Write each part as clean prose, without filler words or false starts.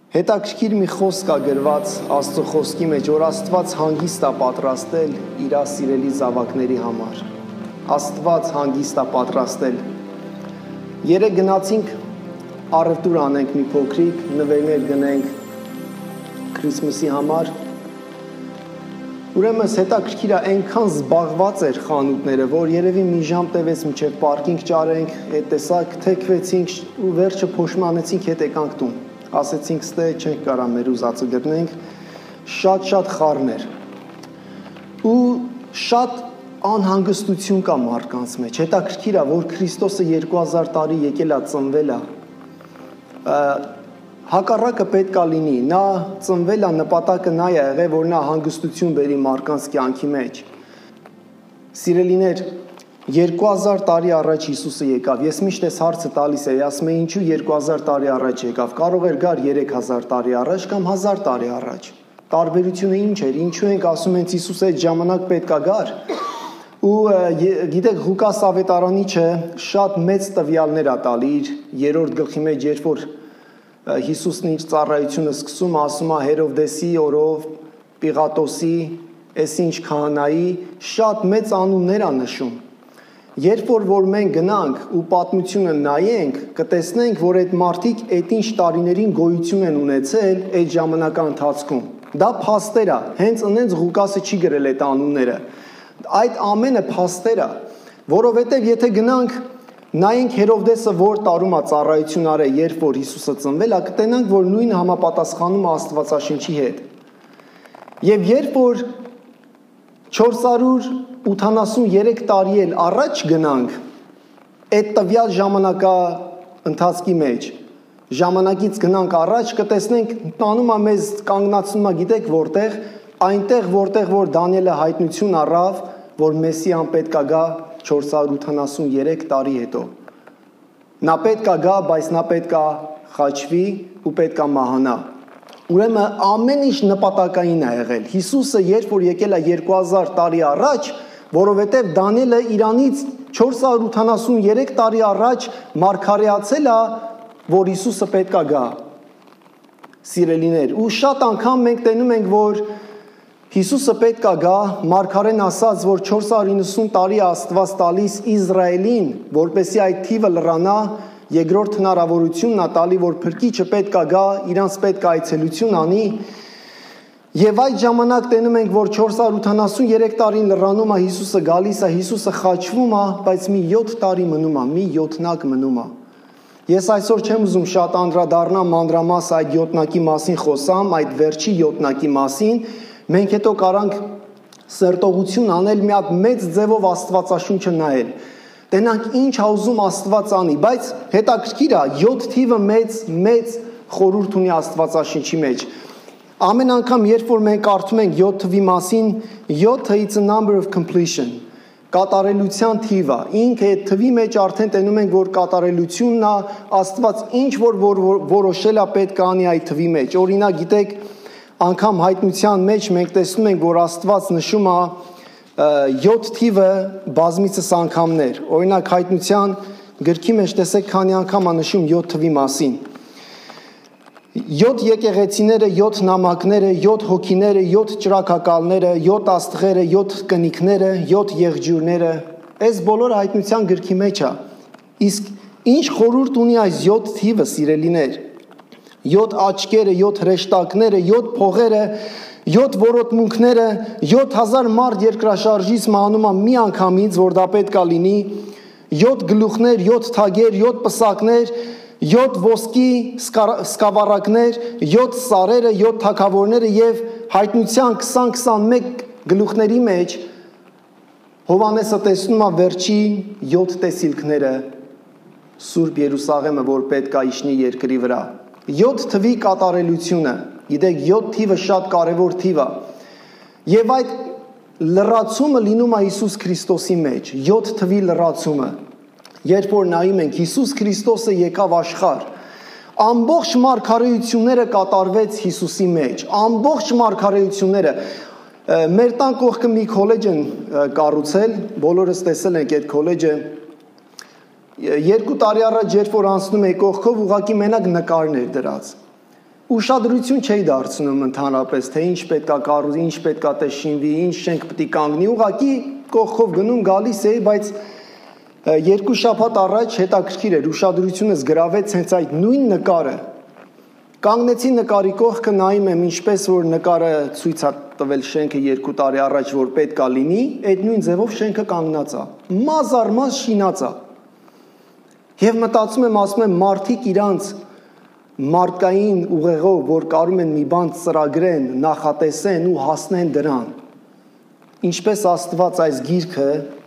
Հետաքրքիր մի խոսք կա գրված Աստծո խոսքի մեջ, որ Աստված հանգիստ է պատրաստել իր սիրելի զավակների համար։ Աստված հանգիստ է պատրաստել։ Երեկ գնացինք առևտուր անենք մի փոքրիկ, նվերներ գնենք Քրիսմասի համար։ Ուրեմն հետաքրքիր է, այնքան զբաղված էր խանութները, որ երևի մի ժամ տևեց մինչև պարկինգ ճարենք, այդ տեսակ թեքվեցինք ու վերջը փոշմանեցինք, հետ եկանք տուն։ Ասեցինք ստե չենք կարա մեր ուզածը գտնենք, շատ խառներ ու շատ անհանգստություն կա մարդկանց մեջ։ Հետաքրքիր է, որ Քրիստոսը 2000 տարի եկել է ծնվել է, հակառակը պետք է լինի, նա ծնվել է, նպատակը նա է եղել, որ նա հանգստություն բերի մարդկանց կյանքի մեջ։ Սիրելիներ, 2000 տարի առաջ Հիսուսը եկավ, ես միշտ այս հարցը տալիս եմ, ասում եմ ինչու 2000 տարի առաջ եկավ, կարող էր գար 3000 տարի առաջ կամ 1000 տարի առաջ, տարբերությունը ինչ էր, ինչու ենք ասում ենք Հիսուսը այդ ժամանակ պետք է գար, ու գիտեք Ղուկաս ավետարանիչը շատ մեծ տվյալներ է տալի իր 3-րդ գլխի մեջ, երբ որ Հիսուսն իր ծառայությունը սկսում, ասում է Հերովդեսի օրով, Պիղատոսի, այսինչ քահանայի, շատ մեծ անուններ է նշում։ Երբ որ մենք գնանք ու պատմությունը նայենք, կտեսնենք, որ այդ մարդիկ այդ ինչ տարիներին գոյություն են ունեցել այդ ժամանակա ընթացքում։ Դա փաստեր է, հենց ընենց Ղուկասը չի գրել այդ անունները։ Այդ ամենը փաստեր է, որովհետև եթե գնանք նայենք Հերովդեսը որ տարում է ծառայություն արել, երբ որ Հիսուսը ծնվել է, կտենանք, որ նույն համապատասխանում է Աստվածաշնչի հետ։ Եվ երբ որ 483 տարի էլ առաջ գնանք այդ տվյալ ժամանակա ընթացքի մեջ, ժամանակից գնանք առաջ, կտեսնենք տանում է մեզ կանգնացնում է, գիտեք որտեղ, այնտեղ որտեղ որ Դանիելը հայտնություն առավ, որ Մեսիան պետք է գա 483 տարի հետո։ Նա պետք է գա, բայց նա պետք է խաչվի ու պետք է մահանա։ Ուրեմն ամեն ինչ նպատակային է եղել։ Հիսուսը երբ որ եկել է 2000 տարի առաջ, որովհետև Դանիելը Իրանից 483 տարի առաջ մարգարեացել է, որ Հիսուսը պետք է գա։ Սիրելիներ, ու շատ անգամ մենք տենում ենք, որ Հիսուսը պետք է գա, մարգարեն ասաց, որ 490 տարի Աստված տալիս Իսրայելին, որպեսզի այդ թիվը լրանա, երկրորդ հնարավորությունն է տալի, որ փրկիչը պետք է գա, իրանց պետք է այցելություն անի, եւ այդ ժամանակ տենում ենք, որ 483 տարին լրանում է Հիսուսը գալիս է, Հիսուսը խաչվում է, բայց մի 7 տարի մնում է, մի յոթնակ մնում է։ Ես այսօր չեմ ուզում շատ անդրադառնամ մանրամաս այդ յոթնակի մասին խոսամ, այդ վերջի յոթնակի մասին, մենք հետո կարանք սերտողություն անել մի հատ մեծ ձևով Աստվածաշունչը նայել։ Տենանք ինչ ուզում Աստված անի, բայց հետաքրքիր է 7 թիվը մեծ խորհուրդ ունի Աստվածաշնչի մեջ։ Ամեն անգամ երբ որ մենք կարդում ենք 7 թվի մասին, 7-ը it's a number of completion, կատարելության թիվ է։ Ինքը այդ թվի մեջ արդեն տենում ենք, որ կատարելությունն է, Աստված ինչ որ որոշել է պետք է անի այդ թվի մեջ։ Օրինակ գիտեք, անգամ հայտնության մեջ մենք տեսնում ենք, որ Աստված նշում է 7 թիվը բազմիցս անգամներ։ Օրինակ հայտնության գրքի մեջ տեսեք քանի անգամ է նշում 7 թվի մասին։ 7 եկեղեցիները, 7 նամակները, 7 հոգիները, 7 ճրագակալները, 7 աստղերը, 7 կնիկները, 7 եղջյուրները, այս բոլորը հայտնության գրքի մեջ է։ Իսկ ինչ խորհուրդ ունի այս 7 թիվը, սիրելիներ։ 7 աչքերը, 7 հրեշտակները, 7 փողերը, 7 որոտմունքները, 7000 մարդ երկրաշարժից մահանում է մի անգամից, որ դա պետք է լինի, 7 գլուխներ, 7 թագեր, 7 պսակներ, 7 ոսկի սկավառակներ, 7 սարերը, 7 թագավորները եւ հայտնության 20-21 գլուխների մեջ Հովհաննեսը տեսնում է վերջի 7 տեսիլքները, Սուրբ Երուսաղեմը, որ պետք է իջնի երկրի վրա։ 7 թվի կատարելությունը, գիտեք 7 թիվը շատ կարևոր թիվ է։ Եվ այդ լրացումը լինում է Հիսուս Քրիստոսի մեջ, 7 թվի լրացումը։ Երբ որ նայում ենք Հիսուս Քրիստոսը եկավ աշխարհ, ամբողջ մարգարեությունները կատարվեց Հիսուսի մեջ, ամբողջ մարգարեությունները։ Մեր տան կողքը մի քոլեջ են կառուցել, բոլորս տեսել ենք այդ քոլեջը։ 2 տարի առաջ երբ որ անցնում էի կողքով, ուղղակի մենակ նկարներ դրած։ ուշադրություն չէի դարձնում ընդհանրապես, թե ինչ պետքա կառուցի, ինչ պետքա շինվի, ինչ շենք պետք է կանգնի, ուղղակի կողքով գնում գալիս էի, բայց 2 շաբաթ առաջ հետաքրքիր էր, ուշադրությունս գրավեց հենց այդ նույն նկարը։ Կանգնեցի նկարի կողքը, նայում եմ ինչպես որ նկարը ցույց է տվել շենքը 2 տարի առաջ որ պետքա լինի, այդ նույն ձևով շենքը կանգնած է, մազ առ մազ շինած է։ Եվ մտածում եմ, ասում եմ, մարդիկ իրանց մարդկային ուղեղով, որ կարում են մի բան ծրագրեն, նախատեսեն ու հասնեն դրան։ Ինչպես Աստված այս գիրքը,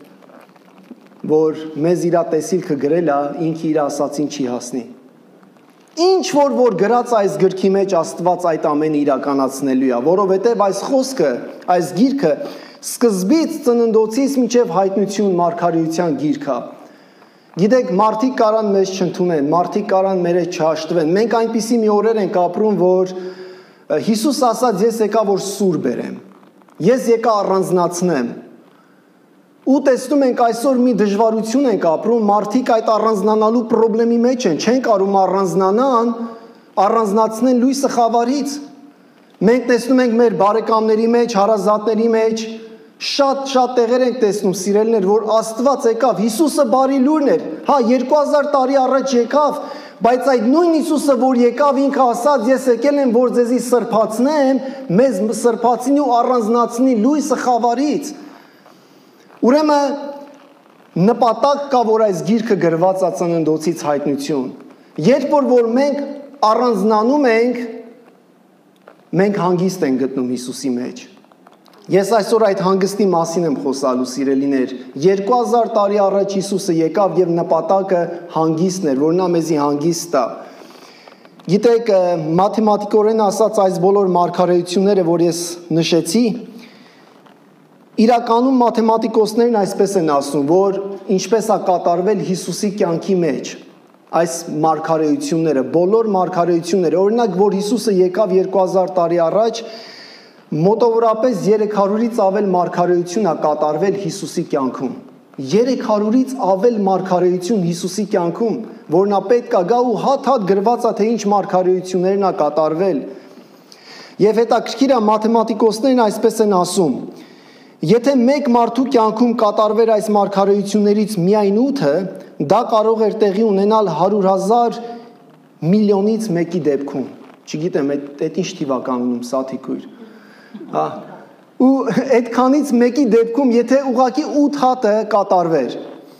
որ մեզ իրա տեսիլքը գրել է, ինքը իր ասածին չի հասնի։ Ինչ որ գրած այս գրքի մեջ Աստված այդ ամենը իրականացնելու է, որովհետև այս խոսքը, այս գիրքը սկզբից ծննդոցից մինչև հայտնություն մարգարեության գիրք է։ Գիտեք, մարդիկ կարան մեզ չընդունեն, մարդիկ կարան մեր հետ չհաշտվեն։ Մենք այնպիսի մի օրեր ենք ապրում, որ Հիսուս ասաց, ես եկա որ սուր բերեմ, ես եկա առանձնացնեմ։ Ու տեսնում ենք այսօր մի դժվարություն ենք ապրում, մարդիկ այդ առանձնանալու խնդրի մեջ են, չեն կարող առանձնացնեն լույսը խավարից։ Մենք տեսնում ենք մեր բարեկամների մեջ, հարազատների մեջ, շատ տեղեր ենք տեսնում, սիրելիներ, որ Աստված եկավ, Հիսուսը բարի լուրն էր, հա 2000 տարի առաջ եկավ, բայց այդ նույն Հիսուսը, որ եկավ, ինքը ասաց, ես եկել եմ, որ ձեզի սրբացնեմ, մեզ սրբացնի ու առանձնացնի լույսը խավարից։ Ուրեմն նպատակ կա, որ այս գիրքը գրված է ծննդոցից հայտնություն։ Երբ որ մենք առանձնանում ենք, մենք հանգիստ ենք գտնում Հիսուսի մեջ։ Ես այսօր այդ հանգստի մասին եմ խոսալու, սիրելիներ։ 2000 տարի առաջ Հիսուսը եկավ եւ նպատակը հանգիստն էր, որ նա մեզի հանգիստ տա։ Գիտեք, մաթեմատիկորեն ասած այս բոլոր մարգարեությունները, որ ես նշեցի, իրականում մաթեմատիկոսներն այսպես են ասում, որ ինչպես է կատարվել Հիսուսի կյանքի մեջ այս մարգարեությունները, բոլոր մարգարեությունները, օրինակ, որ Հիսուսը եկավ 2000 տարի առաջ, մոտավորապես 300-ից ավել մարգարեություն է կատարվել Հիսուսի կյանքում։ 300-ից ավել մարգարեություն Հիսուսի կյանքում, որ նա պետք է գա ու հատ գրված է, թե ինչ մարգարեություններն է կատարվել։ Եվ հետաքրքիր է, մաթեմատիկոսներն այսպես են ասում. Եթե մեկ մարդու կյանքում կատարվեր այս մարգարեություններից միայն 8-ը, դա կարող էր տեղի ունենալ 100,000 միլիոնից մեկի դեպքում։ Չգիտեմ, այդ ինչ թիվ է կանգնում, սաթիկույր։ Հա։ Ու այդքանից մեկի դեպքում, եթե ուղղակի 8 հատը կատարվեր։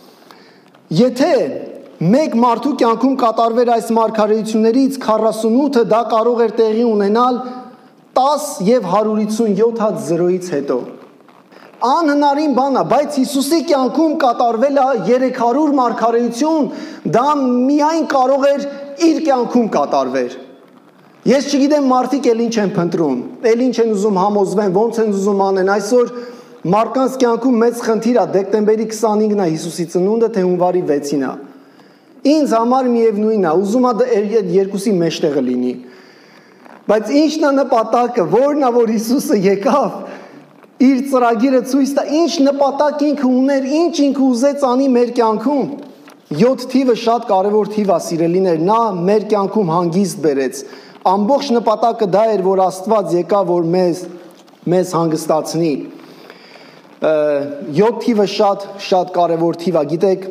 Եթե մեկ մարդու կյանքում կատարվեր այս մարգարեություններից 48-ը, դա կարող էր տեղի ունենալ 10 եւ 157 հատ 0-ից հետո։ Անհնարին բան է, բայց Հիսուսի կյանքում կատարվել է 300 մարգարեություն, դա միայն կարող էր իր կյանքում կատարվեր։ Ես չգիտեմ մարդիկ էլ ինչ են փնտրում, էլ ինչ են ուզում համոզվեն, ոնց են ուզում անեն։ Այսօր մարդկանց կյանքում մեծ խնդիր է, դեկտեմբերի 25-ն է Հիսուսի ծնունդը, թե հունվարի 6-ին է։ Ինձ համար միևնույնն է, ուզում է երկուսի մեջտեղը լինի։ Բայց ի՞նչն է նպատակը, որն է որ Հիսուսը եկավ, իր ծրագիրը ցույց տա, ինչ նպատակ ինքը ուներ, ինչ ինքը ուզեց անի մեր կյանքում։ 7 թիվը շատ կարևոր թիվ է, սիրելիներ, նա մեր կյանքում հանգիստ բերեց։ Ամբողջ նպատակը դա էր, որ Աստված եկավ, որ մեզ հանգստացնի։ 7 թիվը շատ կարևոր թիվ է, գիտեք,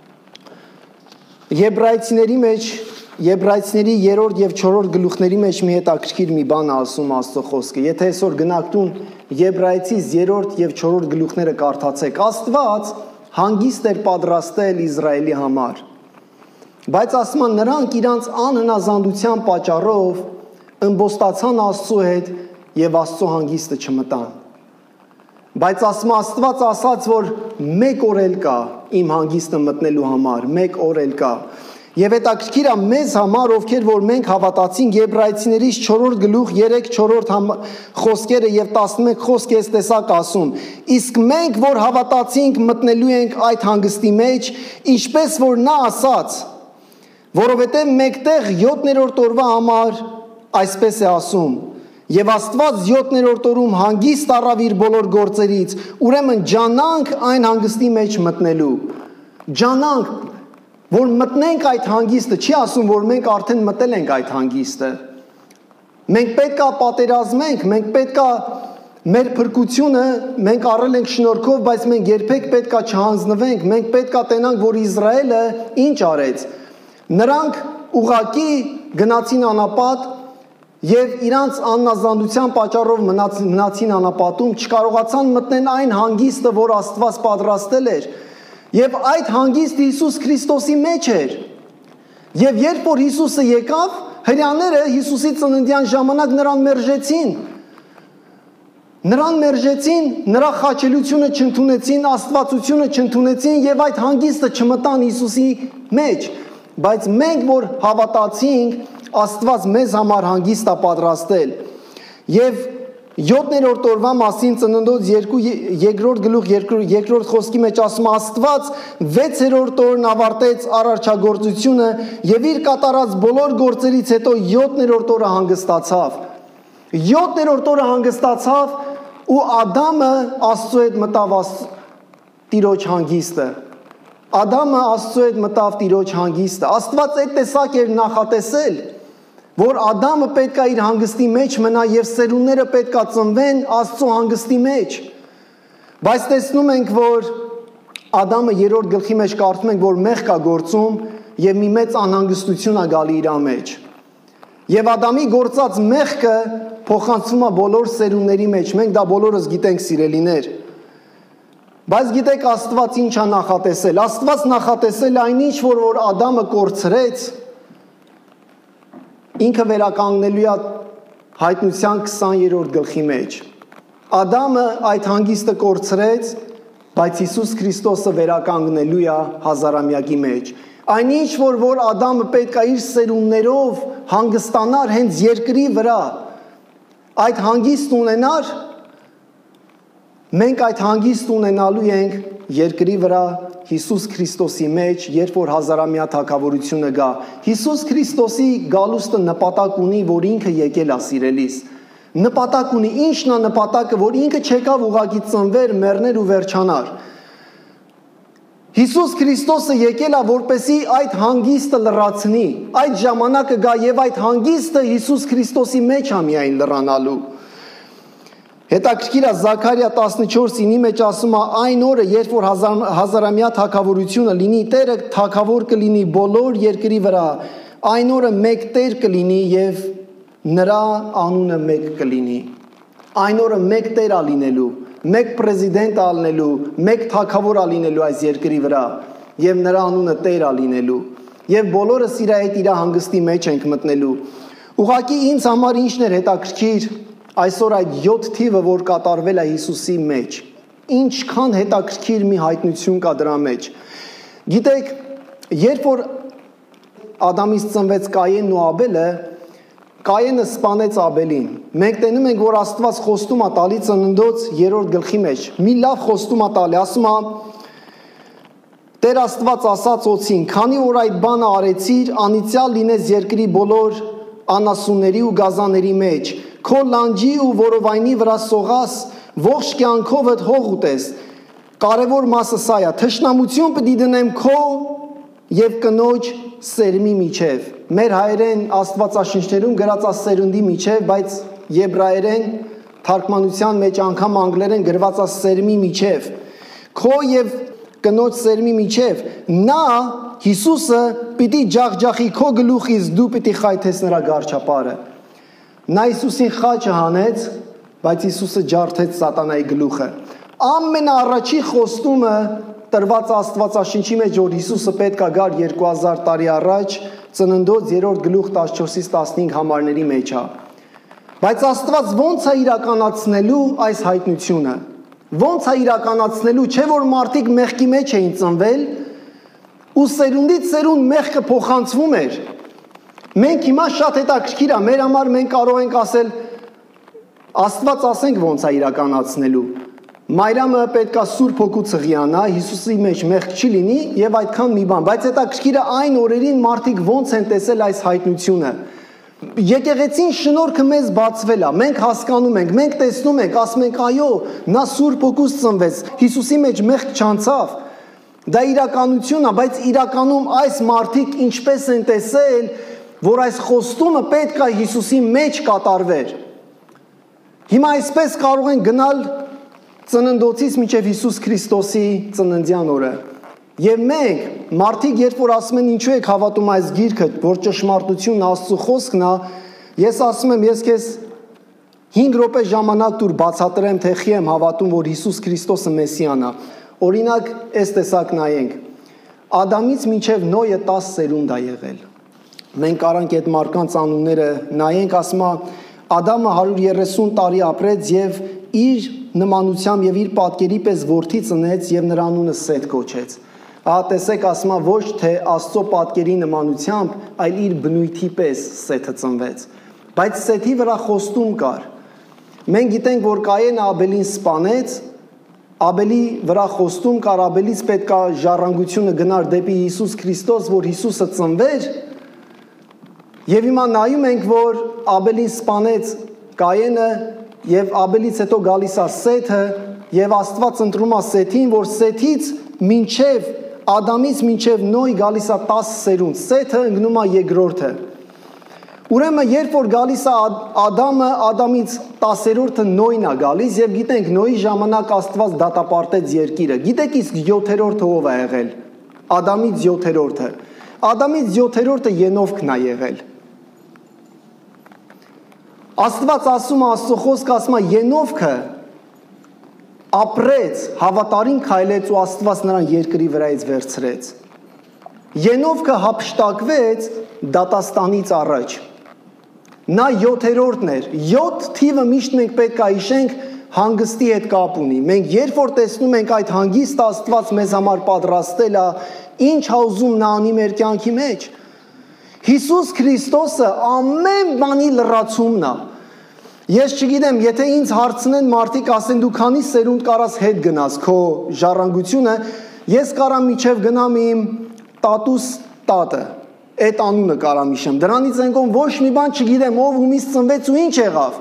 Եբրայեցիների մեջ, Եբրայեցիների 3-րդ եւ 4-րդ գլուխների մեջ մի հետաքրքիր մի բան ասում Աստծո խոսքը։ Եթե այսօր գնաք տուն Եբրայեցիս 3-րդ եւ 4-րդ գլուխները կարդացեք, Աստված հանգիստ էր պատրաստել Իսրայելի համար։ Բայց ասում են նրանք իրանց անհնազանդության պատճառով ըմբոստացան Աստծո հետ եւ Աստծո հանգիստը չմտան։ Բայց ասում Աստված ասաց, որ մեկ օր էլ կա իմ հանգիստը մտնելու համար, մեկ օր էլ կա։ Եվ հետաքրքիր է մեզ համար, ովքեր որ մենք հավատացինք Եբրայեցիներից 4-րդ գլուխ 3-4 խոսքերը եւ 11 խոսք էս տեսակ ասում։ Իսկ մենք որ հավատացինք մտնելու ենք այդ հանգստի մեջ, ինչպես որ նա ասաց, որովհետեւ մեկտեղ 7-րդ օրվա համար այսպես է ասում. Եվ Աստված 7-րդ օրում հանգիստ առավ իր բոլոր գործերից, ուրեմն ջանանք այն հանգստի մեջ մտնելու։ Ջանանք, որ մտնենք այդ հանգիստը, չի ասում, որ մենք արդեն մտել ենք այդ հանգիստը։ Մենք պետք է պատերազմենք, մենք պետք է մեր փրկությունը մենք առել ենք շնորհքով, բայց մենք երբեք պետք է չհանձնվենք, մենք պետք է տենանք, որ Իսրայելը ինչ արեց։ Նրանք ուղակի գնացին անապատ եւ իրանց աննազանդության պատճառով մնացին անապատում, չկարողացան մտնեն այն հանգիստը, որ Աստված պատրաստել էր։ Եվ այդ հանգիստը Հիսուս Քրիստոսի մեջ էր։ Եվ երբ որ Հիսուսը եկավ, հրեաները Հիսուսի ծննդյան ժամանակ նրան մերժեցին, նրա խաչելությունը չընդունեցին, աստվածությունը չընդունեցին եւ այդ հանգիստը չմտան Հիսուսի մեջ։ Բայց մենք որ հավատացինք, Աստված մեզ համար հանգիստ է պատրաստել։ Եվ 7-րդ օրվա մասին Ծննդոց 2 խոսքի մեջ ասում Աստված 6-րդ օրն ավարտեց արարչագործությունը եւ իր կատարած բոլոր գործերից հետո 7-րդ օրը հանգստացավ։ 7-րդ օրը հանգստացավ ու Ադամը Աստծո հետ մտավ Տիրոջ հանգիստը։ Ադամը Աստծո հետ մտավ Տիրոջ հանգիստը։ Աստված այդ տեսակ էր նախատեսել, որ Ադամը պետք է իր հանգստի մեջ մնա եւ սերունդները պետք է ծնվեն Աստծո հանգստի մեջ։ Բայց տեսնում ենք, որ Ադամը 3-րդ գլխի մեջ կարդում ենք, որ մեղք է գործում եւ մի մեծ անհանգստություն է գալի իր մեջ։ Եվ Ադամի գործած մեղքը փոխանցվում է բոլոր սերունդների մեջ։ Մենք դա բոլորս գիտենք, սիրելիներ։ Բայց գիտեք Աստված ինչ է նախատեսել։ Աստված նախատեսել այնինչ, որ Ադամը կորցրեց, ինքը վերականգնելու է Հայտնության 20-րդ գլխի մեջ։ Ադամը այդ հանգիստը կորցրեց, բայց Հիսուս Քրիստոսը վերականգնելու է հազարամյակի մեջ։ Այնինչ որ Ադամը պետք է իր սերունդներով հանգստանար հենց երկրի վրա, այդ հանգիստ ունենար, մենք այդ հանգիստ ունենալու ենք երկրի վրա Հիսուս Քրիստոսի մեջ, երբ որ հազարամյա թագավորությունը գա։ Հիսուս Քրիստոսի գալուստը նպատակ ունի, որ ինքը եկել է, սիրելիս։ Նպատակ ունի, ինչն է նպատակը, որ ինքը չեկավ ուղղակի ծնվեր, մեռներ ու վերջանար։ Հիսուս Քրիստոսը եկել է, որպեսզի այդ հանգիստը լրացնի, այդ ժամանակը գա եւ այդ հանգիստը Հիսուս Քրիստոսի մեջ է միայն լրանալու։ Հետաքրքիր է Զաքարիա 14:9 մեջ ասում է այն օրը, երբ որ հազարամյա թագավորությունը լինի, Տերը թագավոր կլինի բոլոր երկրի վրա, այն օրը մեկ Տեր կլինի եւ նրա անունը մեկ կլինի։ Այն օրը մեկ Տեր է լինելու, մեկ պրեզիդենտ է լինելու, մեկ թագավոր է լինելու այս երկրի վրա եւ նրա անունը Տեր է լինելու։ Եվ բոլորս իր հետ իր հանգստի մեջ ենք մտնելու։ Ուղղակի ինձ համար ինչն էր հետաքրքիր այսօր այդ 7 թիվը, որ կատարվել է Հիսուսի մեջ, ինչքան հետաքրքիր մի հայտնություն կա դրա մեջ։ Գիտեք, երբ որ Ադամից ծնվեց Կայենն ու Աբելը, Կայենը սպանեց Աբելին։ Մենք տենում ենք, որ Աստված խոստում է տալի Ծննդոց 3-րդ գլխի մեջ։ Մի լավ խոստում է տալի, ասում է. Տեր Աստված ասաց Օձին, քանի որ այդ բանը արեցիր, անիծյալ լինես երկրի բոլոր անասունների ու գազաների մեջ, քո լանջի ու որովայնի վրա սողաս, ողջ կյանքովդ հող ուտես։ Կարևոր մասը սա է, թշնամություն պիտի դնեմ քո եւ կնոջ սերմի միջև։ Մեր հայերեն Աստվածաշնչներում գրած է սերունդի միջև, բայց եբրայերեն թարգմանության մեջ անգամ անգլերեն գրված է սերմի միջև։ Քո եւ կնոջ սերմի միջև նա Հիսուսը պիտի ջախջախի քո գլուխից, դու պիտի խայթես նրա գարչապարը։ Նա Հիսուսին խաչը հանեց, բայց Հիսուսը ջարդեց սատանայի գլուխը։ Ամենաառաջի խոստումը տրված Աստվածաշնչի մեջ, որ Հիսուսը պետք է գար 2000 տարի առաջ, Ծննդոց 3-րդ գլուխ 14-ից 15 համարների մեջ է։ Բայց Աստված ո՞նց է իրականացնելու այս հայտնությունը։ Ո՞նց է իրականացնելու, չէ՞ որ մարդիկ մեղքի մեջ էին ծնվել ու սերունդից սերունդ մեղքը փոխանցվում էր։ Մենք հիմա շատ հետաքրքիր է, մեր համար մենք կարող ենք ասել Աստված ասենք ոնց է իրականացնելու։ Մայրամը պետքա Սուրբ Հոգու ցղիանա, Հիսուսի մեջ մեղք չի լինի եւ այդքան մի բան, բայց հետաքրքիրը այն օրերին մարդիկ ոնց են տեսել այս հայտնությունը։ Եկեղեցին շնորհքը մեզ բացվել է, մենք հասկանում ենք, մենք տեսնում ենք, ասում ենք այո, նա Սուրբ Հոգուց ծնվեց, Հիսուսի մեջ մեղք չանցավ։ Դա իրականություն է, բայց իրականում այս մարդիկ ինչպես են տեսել որ այս խոստումը պետք է Հիսուսի մեջ կատարվեր։ Հիմա այսպես կարող են գնալ ծննդոցից մինչև Հիսուս Քրիստոսի ծննդյան օրը։ Եվ մենք, մարդիկ, երբ որ ասում են ինչու եք հավատում այս գիրքը, որ ճշմարտությունն Աստծո խոսքն է, ես ասում եմ, ես քեզ 5 րոպե ժամանակ տուր բացատրեմ, թե խի եմ հավատում, որ Հիսուս Քրիստոսը Մեսիան է։ Օրինակ, այս տեսակ նայենք։ Ադամից մինչև Նոյը 10 սերունդ է եղել։ Մենք կարանք այդ մարդկանց անունները նայենք, ասում է Ադամը 130 տարի ապրեց եւ իր նմանությամբ եւ իր պատկերի պես որդի ծնեց եւ նրա անունը Սեթ կոչեց։ Ահա տեսեք, ասում է ոչ թե Աստծո պատկերի նմանությամբ, այլ իր բնույթի պես Սեթը ծնվեց։ Բայց Սեթի վրա խոստում կար։ Մենք գիտենք, որ Կայենը Աբելին սպանեց, Աբելի վրա խոստում կար, Աբելից պետք է ժառանգությունը գնար դեպի Հիսուս Քրիստոս, որ Հիսուսը ծնվեր։ Եվ հիմա նայում ենք, որ Աբելին սպանեց Կայենը, եւ Աբելից հետո գալիս է Սեթը, եւ Աստված ընտրում է Սեթին, որ Սեթից մինչև Ադամից մինչև Նոյ գալիս է 10 սերունդ, Սեթը ընկնում է երկրորդը։ Ուրեմն երբ որ գալիս է Ադամը, Ադամից 10-րդը Նոյն է գալիս, եւ գիտենք Նոյի ժամանակ Աստված դատապարտեց երկիրը։ Գիտեք իսկ 7-րդը ով է եղել։ Ադամից 7-րդը։ Ադամից 7-րդը Ենովքն է եղել։ Աստված ասում է, Աստծո խոսքը ասում է, Ենովքը ապրեց, հավատարիմ քայլեց ու Աստված նրան երկրի վրայից վերցրեց։ Ենովքը հափշտակվեց դատաստանից առաջ։ Նա 7-րդն էր։ 7 թիվը միշտ մենք պետք է հիշենք, հանգստի հետ կապ ունի։ Մենք երբ որ տեսնում ենք այդ հանգիստը Աստված մեզ համար պատրաստել է, ինչ հաուզում նա անի մեր կյանքի մեջ։ Հիսուս Քրիստոսը ամեն բանի լրացումն է։ Ես չգիտեմ, եթե ինձ հարցնեն մարդիկ, ասեն դու քանի սերունդ կարաս հետ գնաս քո ժառանգությունը, ես կարամ միջև գնամ իմ տատուս տատը, այդ անունը կարամ հիշեմ։ Դրանից ենքոն ոչ մի բան չգիտեմ, ով ումից ծնվեց ու ինչ եղավ։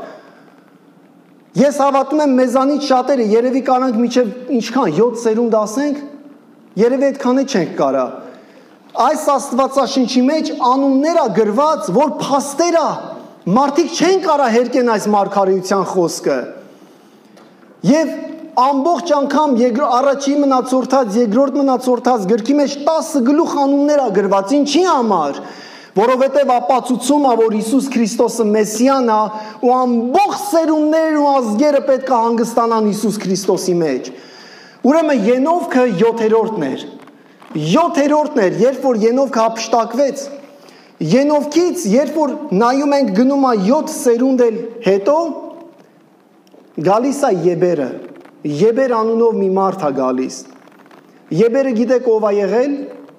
Ես հավատում եմ մեզանից շատերը, երևի կարանք միջև ինչքան 7 սերունդ ասենք, երևի այդքանը չենք կարա։ Այս Աստվածաշնչի մեջ անուններ է գրված, որ փաստեր է։ Մարդիկ չեն կարա հերկեն այս մարգարեության խոսքը։ Եվ ամբողջ անգամ առաջի մնացորդած, երկրորդ մնացորդած գրքի մեջ 10 գլուխ անուններ է գրված, ինչի համար, որովհետև ապացուցում է, որ Հիսուս Քրիստոսը Մեսիան է ու ամբողջ սերունդներն ու ազգերը պետք է հանգստանան Հիսուս Քրիստոսի մեջ։ Ուրեմն Ենովքը 7-րդն էր։ 7-րդն էր, երբ որ Ենովքը հափշտակվեց, Ենովքից, երբ որ նայում ենք գնում է 7 սերունդ էլ հետո, գալիս է Եբերը։ Եբեր անունով մի մարդ է գալիս։ Եբերը գիտեք ով է եղել։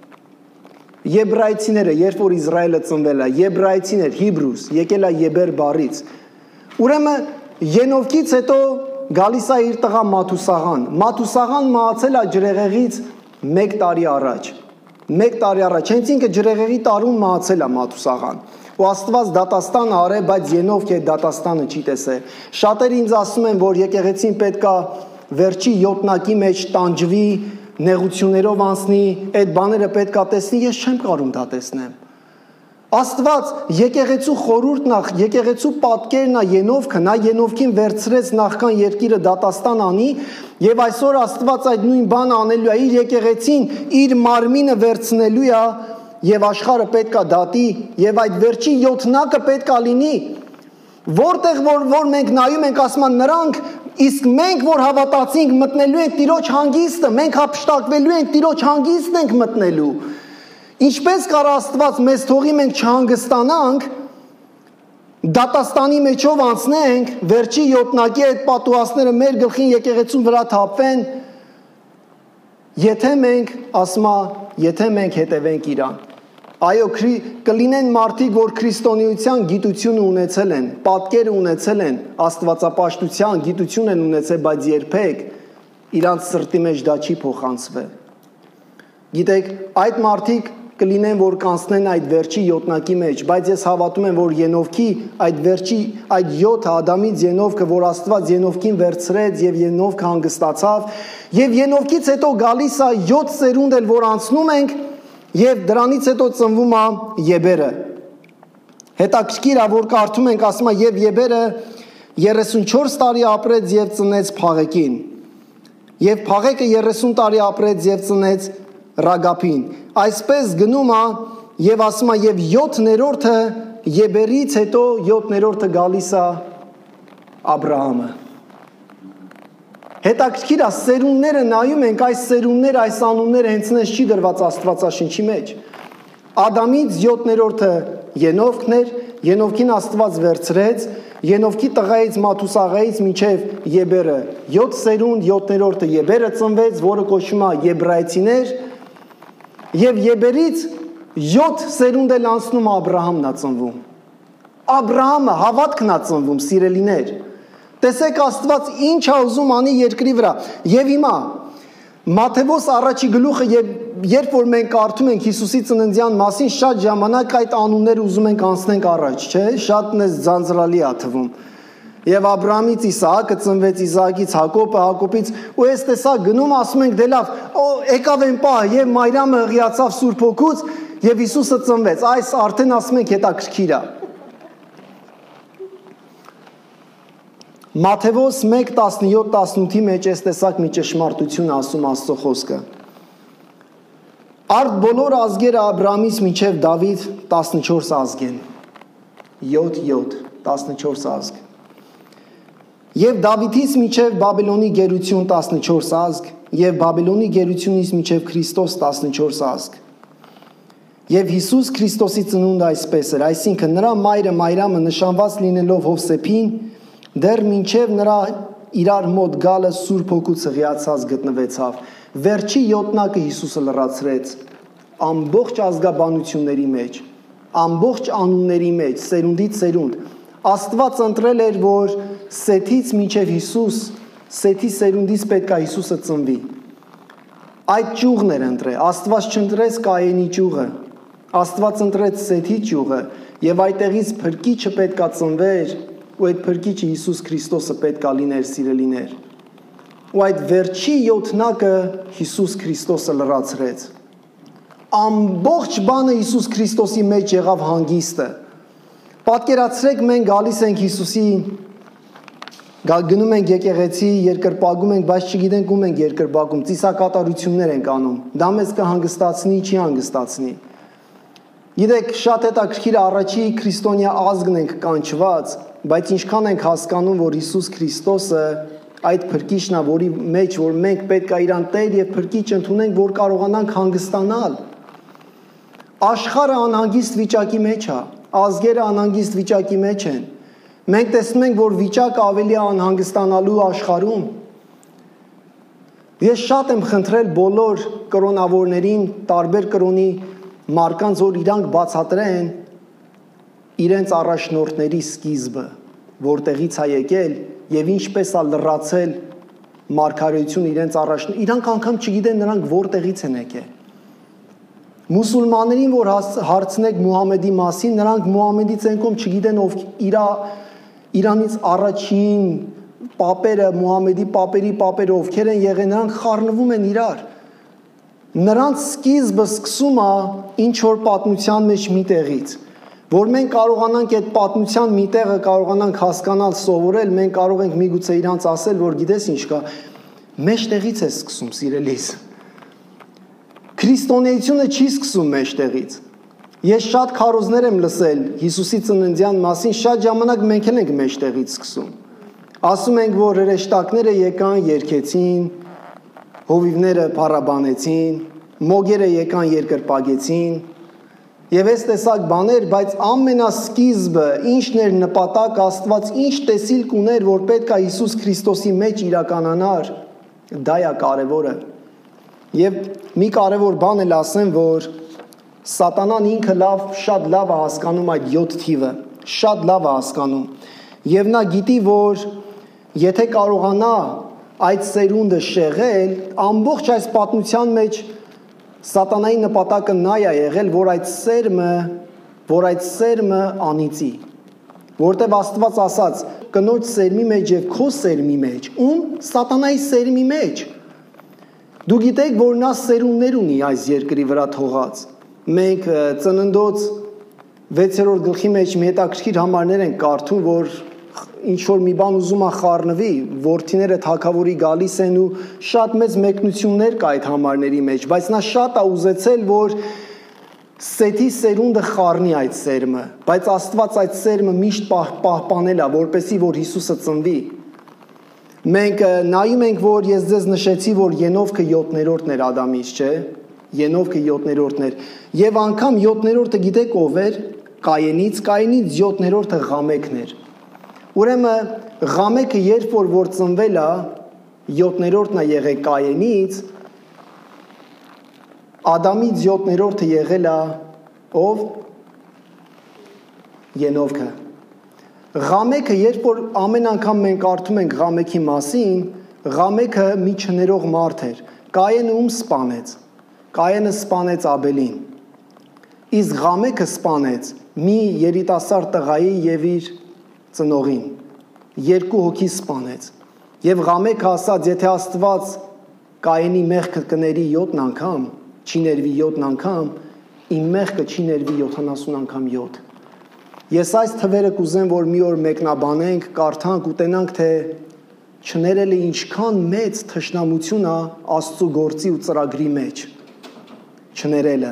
Եբրայցիները, երբ որ Իսրայելը ծնվել է, եբրայցիներ, հիբրուս, եկել է Եբեր բառից։ Ուրեմն Ենովքից հետո գալիս է իր տղա Մաթուսաղան։ Մաթուսաղան մահացել է ջրեղեղից 1 տարի առաջ։ 1 տարի առաջ, հենց ինքը ջրեղեղի տարում մահացել է Մաթուսաղան։ Ու Աստված դատաստան արել, բայց Ենովքը այդ դատաստանը չի տեսել։ Շատերը ինձ ասում են, որ եկեղեցին պետքա վերջի յոթնակի մեջ տանջվի, նեղություններով անցնի, այդ բաները պետքա տեսնի, ես չեմ կարում դա տեսնեմ։ Աստված եկեղեցու խորհուրդն է, եկեղեցու պատկերն է Ենովքը, նա Ենովքին վերցրեց նախքան երկիրը դատաստան անի, եւ այսօր Աստված այդ նույն բանը անելու է, իր եկեղեցին, իր մարմինը վերցնելու է, եւ աշխարհը պետքա դատի, եւ այդ վերջի յոթնակը պետքա լինի, որտեղ որ մենք նայում ենք, ասում են նրանք, իսկ մենք որ հավատացինք մտնելու ենք Տիրոջ հանգիստը, մենք հափշտակվելու ենք Տիրոջ հանգիստն ենք մտնելու։ Ինչպես կարող Աստված մեզ թողի մենք չհանգստանանք, դատաստանի մեջով անցնենք, վերջի յոթնակի այդ պատուհասները մեր գլխին եկեղեցուն վրա թափվեն, եթե մենք, ասма, եթե մենք հետևենք իրան։ Այո, կլինեն մարդիկ, որ քրիստոնեության գիտությունը ունեցել են, պատկերը ունեցել են, աստվածապաշտության գիտություն են ունեցել, բայց երբեք իրանց սրտի մեջ դա չի փոխանցվել։ Գիտեք, այդ մարդիկ կլինեն, որ կանցնեն այդ վերջի յոթնակի մեջ, բայց ես հավատում եմ, որ Ենովքի այդ վերջի, այդ 7 Ադամից Ենովքը, որ Աստված Ենովքին վերցրեց եւ Ենովքը հանգստացավ, եւ Ենովքից հետո գալիս է 7 սերունդ էլ, որ անցնում ենք, եւ դրանից հետո ծնվում է Եբերը։ Հետաքրքիր է, որ կարդում ենք, ասում է, եւ Եբերը 34 տարի ապրեց եւ ծնեց Փաղեկին։ Եվ Փաղեկը 30 տարի ապրեց եւ ծնեց Ռագապին։ Այսպես գնում է եւ ասում է, եւ 7-րդը Եբերից հետո 7-րդը գալիս է Աբրահամը։ Հետաքրքիր է, սերունդները նայում ենք, այս սերունդները, այս անունները հենց նես չի դրված Աստվածաշնչի մեջ։ Ադամից 7-րդը Ենովքն էր, Ենովքին Աստված վերցրեց, Ենովքի տղայից Մաթուսաղայից մինչև Եբերը 7 սերունդ, 7-րդը Եբերը ծնվեց, որը կոչվում է Եբրայեցիներ, եւ Եբերից 7 սերունդ էլ անցնում Աբրահամն է ծնվում։ Աբրահամը հավատքն է ծնվում, սիրելիներ։ Տեսեք Աստված ինչ է ուզում անի երկրի վրա։ Եվ հիմա Մատթեոս առաջի գլուխը, երբ որ մենք կարդում ենք Հիսուսի ծննդյան մասին, շատ ժամանակ այդ անունները ուզում ենք անցնենք առաջ, չէ՞, շատ նես ձանձրալի է թվում։ Եվ Աբրահամից Իսահակը ծնվեց, Իսահակից Հակոբը, Հակոբից, ու այս տեսակ գնում ասում ենք դե լավ, եկավ այն պահը, եւ Մարիամը հղիացավ Սուրբ Հոգուց, եւ Հիսուսը ծնվեց։ Այս արդեն ասում ենք հետաքրքիր է։ Մատթեոս 1:17-18-ի մեջ այս տեսակ մի ճշմարտություն ասում Աստծո խոսքը։ Արդ բոլոր ազգերը Աբրահամից մինչև Դավիթ 14 ազգ են։ 7 14 ազգ։ Եվ Դավիթից մինչև Բաբելոնի գերություն 14 ազգ, եւ Բաբելոնի գերությունից մինչև Քրիստոս 14 ազգ։ Եվ Հիսուս Քրիստոսի ծնունդը այսպես էր, այսինքն նրա մայրը Մարիամը նշանված լինելով Հովսեփին, դեռ մինչև նրա իրար մոտ գալը Սուրբ Հոգուց հղիացած գտնվեցավ։ Վերջի յոթնակը Հիսուսը լրացրեց ամբողջ ազգաբանությունների մեջ, ամբողջ անունների մեջ, սերունդից սերունդ։ Աստված ընտրել էր, որ Սեթից մինչև Հիսուս, Սեթի սերունդից պետք է Հիսուսը ծնվի։ Այդ ճյուղն էր ընտրել։ Աստված չընտրեց Կայենի ճյուղը, Աստված ընտրեց Սեթի ճյուղը, եւ այդտեղից փրկիչը պետք է ծնվեր, ու այդ փրկիչը Հիսուս Քրիստոսը պետք է լիներ, սիրելիներ։ Ու այդ վերջի յոթնակը Հիսուս Քրիստոսը լրացրեց։ Ամբողջ բանը Հիսուս Քրիստոսի մեջ եղավ հանգիստը։ Պատկերացրեք, մենք գալիս ենք Հիսուսի, գնում ենք եկեղեցի, երկրպագում ենք, բայց չգիտենք ում ենք երկրպագում, ծիսակատարություններ ենք անում։ Դա մեզ կհանգստացնի, չի հանգստացնի։ Գիտեք, շատ հետաքրքիր է, առաջի քրիստոնյա ազգն ենք կանչված, բայց ինչքան ենք հասկանում, որ Հիսուս Քրիստոսը այդ փրկիչն է, որի մեջ որ մենք պետք է իրան Տեր եւ փրկիչ ընդունենք, որ կարողանանք հանգստանալ։ Աշխարհը անհանգիստ վիճակի մեջ է, ազգերը անհանգիստ վիճակի մեջ են։ Մենք տեսնում ենք, որ վիճակը ավելի է անհանգստանալու աշխարհում։ Ես շատ եմ խնդրել բոլոր կրոնավորներին, տարբեր կրոնի մարկանց, որ իրանք բացատրեն իրենց առաջնորդների սկիզբը, որտեղից է եկել եւ ինչպես է լրացել մարգարեություն իրենց առաջնորդ։ Իրանք անգամ չգիտեն նրանք որտեղից են եկել։ Մուսուլմաններին որ հարցնեք Մուհամեդի մասին, նրանք Մուհամեդից ենկոմ չգիտեն ով Իրանից առաջին պապերը, Մուհամեդի պապերը ովքեր են եղել, նրանք խառնվում են իրար։ Նրանց սկիզբը սկսում է ինչ որ պատմության մեջ մի տեղից, որ մենք կարողանանք այդ պատմության մի տեղը կարողանանք հասկանալ, սովորել, մենք կարող ենք միգուցե իրանց ասել, որ գիտես ինչ կա, մեջտեղից է սկսում, սիրելիս։ Քրիստոնեությունը չի սկսում մեջտեղից։ Ես շատ քարոզներ եմ լսել Հիսուսի ծննդյան մասին, շատ ժամանակ մենք էլ ենք մեջտեղից սկսում։ Ասում ենք, որ հրեշտակները եկան, երգեցին, հովիվները փառաբանեցին, մոգերը եկան, երկրպագեցին, եւ այս տեսակ բաներ, բայց ամենասկիզբը ինչն էր նպատակ, Աստված ինչ տեսիլք ուներ, որ պետք է Հիսուս Քրիստոսի մեջ իրականանար, դա է կարևորը։ Եվ մի կարևոր բան էլ ասեմ, որ Սատանան ինքը շատ լավ է հասկանում այդ 7 թիվը, շատ լավ է հասկանում։ Եվ նա գիտի, որ եթե կարողանա այդ սերունդը շեղել, ամբողջ այս պատմության մեջ Սատանայի նպատակը նա է եղել, որ այդ սերմը անիծի։ Որտեւ Աստված ասաց, կնոջ սերմի մեջ եւ քո սերմի մեջ, ում Սատանայի սերմի մեջ։ Դու գիտեք, որ նա սերունդներ ունի այս երկրի վրա թողած։ Մենք ծննդոց 6-րդ գլխի մեջ մի հետաքրքիր համարներ են կարդում, որ ինչ որ մի բան ուզում է խառնվի, որդիները թագավորի գալիս են ու շատ մեծ մեկնություններ կա այդ համարների մեջ, բայց նա շատ է ուզեցել, որ Սեթի սերունդը խառնի այդ սերմը, բայց Աստված այդ սերմը միշտ պահպանել է, որպեսզի որ Հիսուսը ծնվի։ Մենք նայում ենք, որ ես ձեզ նշեցի, որ Ենովքը 7-րդն էր Ադամից, չէ՞։ Ենովքը 7-րդն էր։ Եվ անգամ 7-րդը գիտեք ով էր։ Կայենից 7-րդը Ղամեքն էր։ Ուրեմն Ղամեքը երբ որ ծնվել է, 7-րդն է եղել Կայենից, Ադամից 7-րդը եղել է ով։ Ենովքը։ Ղամեքը երբ որ ամեն անգամ մենք կարդում ենք Ղամեքի մասին, Ղամեքը մի չներող մարդ էր։ Կայենը ում սպանեց։ Կայենը սպանեց Աբելին։ Իսկ Ղամեքը սպանեց մի երիտասարդ տղայի եւ իր ծնողին։ Երկու հոգի սպանեց։ Եվ Ղամեքը ասաց, եթե Աստված Կայենի մեղքը կների 7 անգամ, չի ներվի 7 անգամ, իմ մեղքը չի ներվի 70 անգամ 7։ Ես այս թվերը կուզեմ, որ մի օր մեկնաբանենք, կարդանք, ուտենանք, թե չներելը ինչքան մեծ թշնամություն է Աստծո գործի ու ծրագրի մեջ։ Չներելը։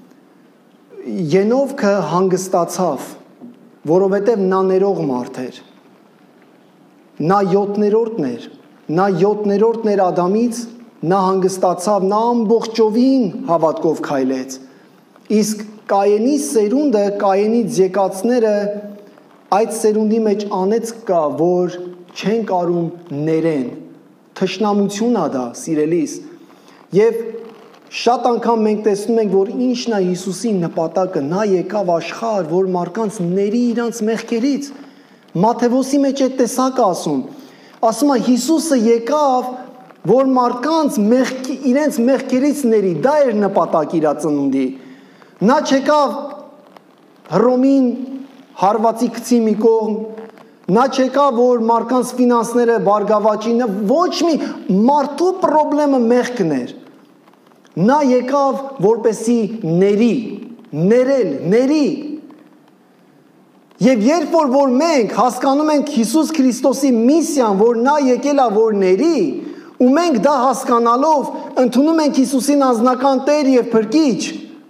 Ենովքը հանգստացավ, որովհետև նա ներող մարդ էր։ Նա 7-րդն էր։ Նա 7-րդն էր Ադամից, նա հանգստացավ, նա ամբողջովին հավատքով քայլեց։ Իսկ Կայենի սերունդը, Կայենից եկածները այդ սերունդի մեջ անեց կա, որ չեն կարում ներեն։ Թշնամություն է դա, սիրելիս։ Եվ շատ անգամ մենք տեսնում ենք, որ ինչն է Հիսուսի նպատակը, նա եկավ աշխարհ, որ մարդկանց ների իրանց մեղքերից։ Մատթեոսի մեջ այդ տեսակը ասում։ Ասում է Հիսուսը եկավ, որ մարդկանց իրենց մեղքերից ների, դա էր նպատակ իր ծնունդի։ Նա չեկավ Հռոմին հարվածի գցի մի կողմ, նա չեկավ, որ մարդկանց ֆինանսները բարգավաճի, ոչ մի մարդու պրոբլեմը մեղքն էր։ Նա եկավ, որպեսի ների, ների։ Եվ երբ որ մենք հասկանում ենք Հիսուս Քրիստոսի միսիան, որ նա եկել է որ ների, ու մենք դա հասկանալով ընդունում ենք Հիսուսին անձնական Տեր եւ Փրկիչ,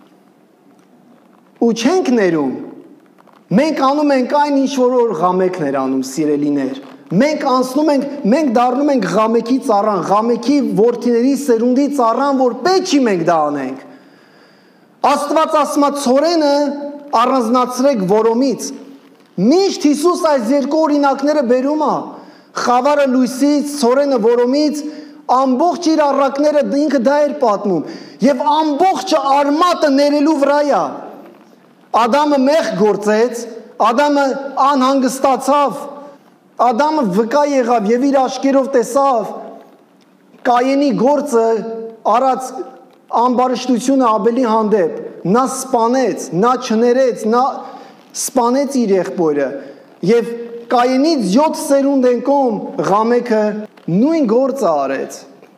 ու չենք ներում, մենք անում ենք այն, ինչ որ Ղամեքն էր անում, սիրելիներ։ Մենք անցնում ենք, մենք դառնում ենք Ղամեքի ծառան, Ղամեքի որդիների սերունդի ծառան, որ պետք չի մենք դա անենք։ Աստված ասում է ցորենը առանձնացրեք որոմից։ Միշտ Հիսուս այս երկու օրինակները բերում է։ Խավարը լույսից, ցորենը որոմից, ամբողջ իր առակները ինքը դա էր պատմում։ Եվ ամբողջը արմատը ներելու վրա է։ Ադամը մեղ գործեց, Ադամը անհանգստացավ, Ադամը վկա եղավ եւ իր աչքերով տեսավ Կայենի գործը արած ամբարշտությունը Աբելի հանդեպ, նա սպանեց, նա չներեց, նա սպանեց իր եղբորը եւ Կայենից 7 սերունդ են կողմ Ղամեքը նույն գործը արեց։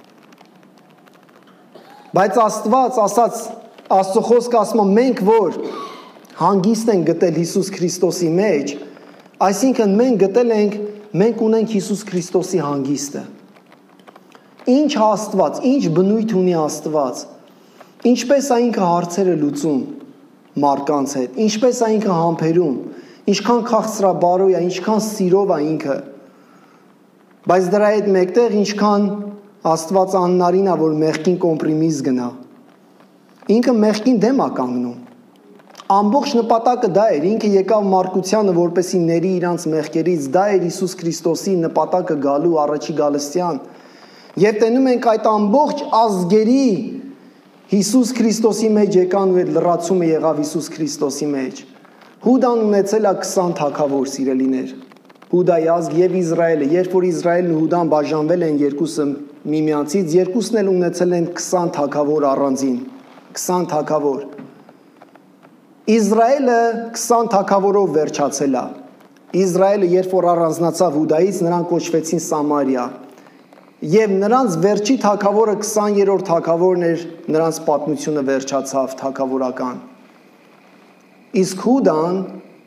Բայց Աստված ասաց, Աստծո խոսքը ասում է մենք որ հանգիստ ենք գտել Հիսուս Քրիստոսի մեջ, այսինքն մենք գտել ենք, մենք ունենք Հիսուս Քրիստոսի հանգիստը։ Ինչ Աստված, ինչ բնույթ ունի Աստված, ինչպես է ինքը հարցերը լուծում մարդկանց հետ, ինչպես է ինքը համբերում, ինչքան քաղցրաբարոյ է, ինչքան սիրով է ինքը, բայց դրա հետ մեկտեղ ինչքան Աստված աննարին է, որ մեղքին կոմպրիմիս գնա։ Ինքը մեղքին դեմ է կանգնում։ Ամբողջ նպատակը դա էր, ինքը եկավ մարդկությանը, որպեսի ների իրանց մեղքերից, դա էր Հիսուս Քրիստոսի նպատակը գալու առաջի գալստյան։ Եվ տենում ենք այդ ամբողջ ազգերի Հիսուս Քրիստոսի մեջ եկան ու այդ լրացումը եղավ Հիսուս Քրիստոսի մեջ։ Հուդան ունեցել է 20 թագավոր, սիրելիներ։ Հուդայի ազգ եւ Իսրայելը, երբ որ Իսրայելն ու Հուդան բաժանվել են երկուսը միմյանցից, երկուսն էլ ունեցել են 20 թագավոր առանձին, 20 թագավոր։ Իսրայելը 20 թագավորով վերջացել է։ Իսրայելը երբ որ առանձնացավ Հուդայից, նրան կոչվեցին Սամարիա։ Եվ նրանց վերջի թագավորը 20-րդ թագավորն էր, նրանց պատմությունը վերջացավ թագավորական։ Իսկ Հուդան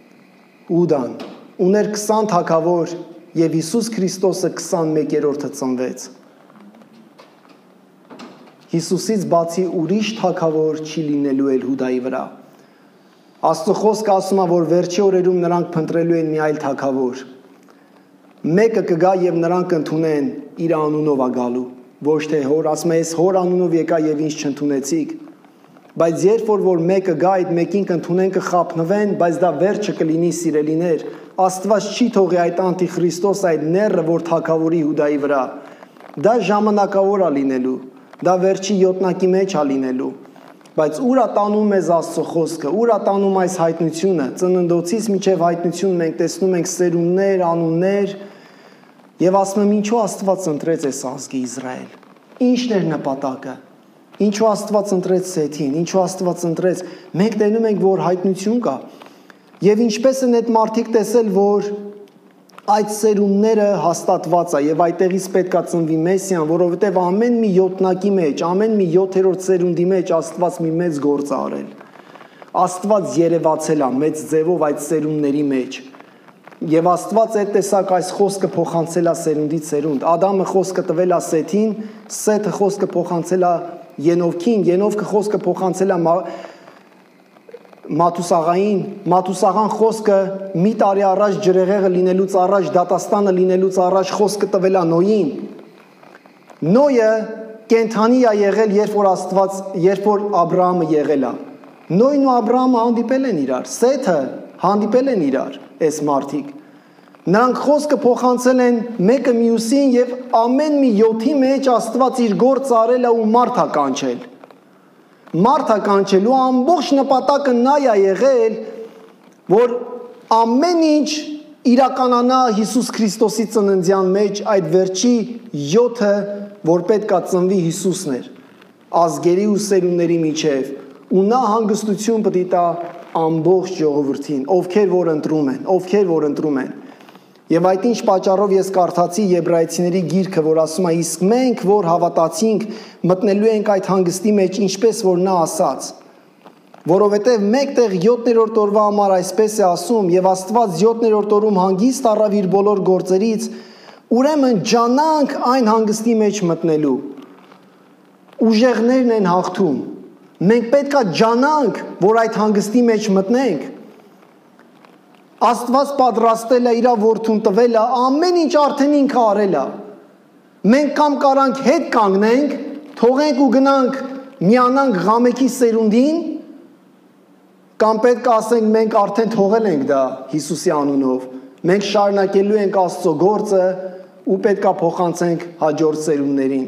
ուներ 20 թագավոր եւ Հիսուս Քրիստոսը 21-րդը ծնվեց։ Հիսուսից բացի ուրիշ թագավոր չի լինելու էլ Հուդայի վրա։ Աստծո խոսքը ասում է, որ վերջի օրերում նրանք փնտրելու են մի այլ թագավոր։ Մեկը կգա եւ նրանք կընդունեն իր անունով ա գալու, ոչ թե հոր, ասում է, ես հոր անունով եկա եւ ինձ չընդունեցիք։ Բայց երբ որ մեկը գա, այդ մեկին կընդունեն, կխափնվեն, բայց դա վերջը կլինի, սիրելիներ։ Աստված չի թողի այդ անտիխրիստոս, այդ նեռը, որ թագավորի Հուդայի վրա։ Դա ժամանակավոր ա լինելու, դա վերջի յոթնակի մեջ ա լինելու։ Բայց ուր ա տանում մեզ Աստծո խոսքը, ուր ա տանում այս հայտնությունը, ծննդոցից մինչև հայտնություն մենք տեսնում ենք սերունդներ, անուններ, եւ ասում եմ ինչու Աստված ընտրեց այս ազգի Իսրայել։ Ինչն էր նպատակը։ Ինչու Աստված ընտրեց Սեթին, ինչու Աստված ընտրեց։ Մենք տենում ենք, որ հայտնություն կա։ Եվ ինչպես են այդ մարդիկ տեսել, որ այդ սերունդները հաստատված է եւ այդտեղից պետքա ծնվի Մեսիան, որովհետեւ ամեն մի յոթնակի մեջ, ամեն մի 7-րդ սերունդի մեջ Աստված մի մեծ գործ է արել։ Աստված երևացել է մեծ ձևով այդ սերունդների մեջ։ Եվ Աստված այդ տեսակ այս խոսքը փոխանցել է սերունդից սերունդ։ Ադամը խոսքը տվել է Սեթին, Սեթը խոսքը փոխանցել է Ենովքին, Ենովքը խոսքը փոխանցել է Մաթուսաղային, Մաթուսաղան խոսքը մի տարի առաջ ջրեղեղը լինելուց առաջ, դատաստանը լինելուց առաջ խոսքը տվել է Նոյին։ Նոյը կենթանի է եղել, երբ որ Աբրահամը եղել է։ Նոյն ու Աբրահամը հանդիպել են իրար, Սեթը հանդիպել են իրար, այս մարդիկ։ Նրանք խոսքը փոխանցել են մեկը մյուսին եւ ամեն մի 7-ի մեջ Աստված իր գործը արել է ու մարդ է կանչել։ Մարդ է կանչելու ամբողջ նպատակը նա է եղել, որ ամեն ինչ իրականանա Հիսուս Քրիստոսի ծննդյան մեջ, այդ վերջի 7-ը, որ պետք է ծնվի Հիսուսն էր, ազգերի ու սերունդների միջև, ու նա հանգստություն պետք է տա ամբողջ ժողովրդին, ովքեր որ ընտրում են։ Եվ այդ ինչ պատճառով ես կարդացի Եբրայեցիների գիրքը, որ ասում է, իսկ մենք, որ հավատացինք, մտնելու ենք այդ հանգստի մեջ, ինչպես որ նա ասաց, որովհետև մեկտեղ 7-րդ օրվա համար այսպես է ասում, եւ Աստված 7-րդ օրում հանգիստ առավ իր բոլոր գործերից, ուրեմն ջանանք այն հանգստի մեջ մտնելու։ Ուժեղներն են հաղթում։ Մենք պետքա ջանանք, որ այդ հանգստի մեջ մտնենք։ Աստված պատրաստել է իր որդուն տվել է, ամեն ինչ արդեն ինքը արել է։ Մենք կամ կարանք հետ կանգնենք, թողենք ու գնանք միանանք Ղամեքի սերունդին, կամ պետք է ասենք մենք արդեն թողել ենք դա Հիսուսի անունով։ Մենք շարունակելու ենք Աստծո գործը ու պետք է փոխանցենք հաջորդ սերունդներին։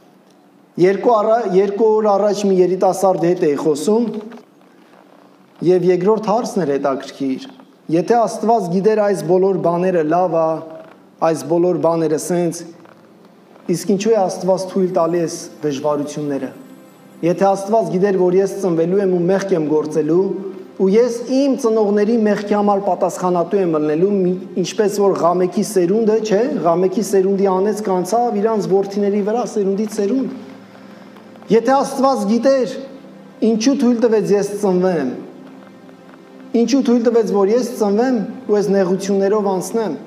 Երկու օր առաջ մի երիտասարդ հետ էի խոսում եւ երկրորդ հարցն էր հետաքրքիր։ Եթե Աստված գիտեր այս բոլոր բաները լավ է, այս բոլոր բաները սենց, իսկ ինչու է Աստված թույլ տալի այս դժվարությունները։ Եթե Աստված գիտեր, որ ես ծնվելու եմ ու մեղք եմ գործելու, ու ես իմ ծնողների մեղքի համար պատասխանատու եմ ելնելու, ինչպես որ Ղամեքի սերունդը, չէ, Ղամեքի սերունդի անեց կանցավ իրանց որդիների վրա սերունդից սերունդ։ Եթե Աստված գիտեր, ինչու թույլ տվեց ես ծնվեմ։ Ինչու թույլ տվեց, որ ես ծնվեմ ու այս նեղություններով անցնեմ։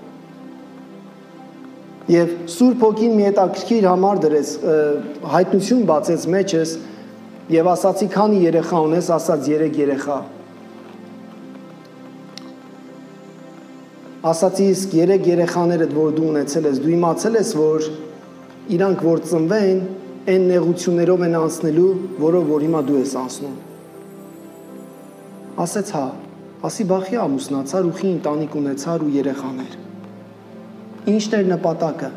Եվ Սուրբ Հոգին մի հետաքրքիր համար դրեց, հայտնություն բացեց մեջս եւ ասացի, քանի երեխա ունես, ասաց 3 երեխա։ Ասացի, իսկ 3 երեխաներդ, որ դու ունեցել ես, դու իմացել ես, որ իրանք որ ծնվեն, այն նեղություններով են անցնելու, որով որ հիմա դու ես անցնում։ Ասեց, հա, ասի բախի ամուսնացար ու խի ընտանիք ունեցար ու երեխաներ։ Ինչն էր նպատակը։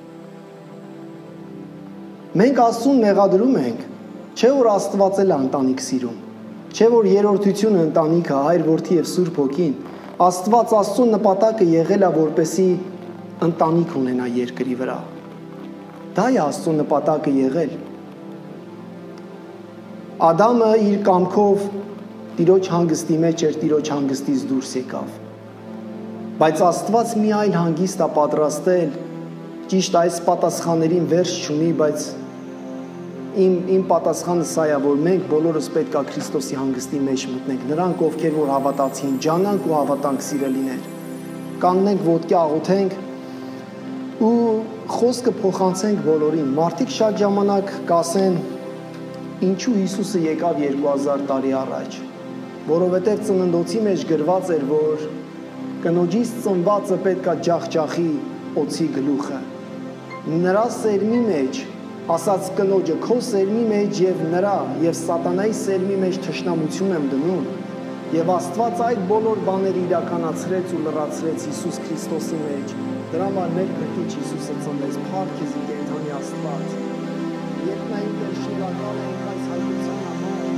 Մենք Աստծուն մեղադրում ենք, չէ որ Աստված էլ է ընտանիք սիրում, չէ որ երրորդությունը ընտանիքը, Հայր, Որդի եւ Սուրբ Հոգին։ Աստված Աստծուն նպատակը եղել է, որպեսի ընտանիք ունենա երկրի վրա։ Դա է Աստծո նպատակը եղել։ Ադամը իր կամքով Տիրոջ հանգստի մեջ էր, Տիրոջ հանգստից դուրս եկավ։ Բայց Աստված մի այլ հանգիստ է պատրաստել, ճիշտ այս պատասխաններին վերջ չունի, բայց իմ պատասխանը սա է, որ մենք բոլորս պետք է Քրիստոսի հանգստի մեջ մտնենք։ Նրանք, ովքեր որ հավատացին, ջանանք ու հավատանք սիրելիներ։ Կանգնենք, ոտքի աղոթենք ու խոսքը փոխանցենք բոլորին։ Մարդիկ շատ ժամանակ կասեն, ինչու Հիսուսը եկավ 2000 տարի առաջ, որովհետև ծննդոցի մեջ գրված էր, որ կնոջից ծնվածը պետք է ջախջախի օձի գլուխը։ Նրա սերմի մեջ, ասած կնոջը, քո սերմի մեջ եւ նրա եւ սատանայի սերմի մեջ թշնամություն եմ դնում, եւ Աստված այդ բոլոր բաները իրականացրեց ու լրացրեց Հիսուս Քրիստոսի մեջ։ Դրա համար մեր Քրտիչ Հիսուսը ծնվեց, փառք քեզ կենթանի Աստված։ Երբ նա ինքն շնորհակալ է այս հայտնության համար,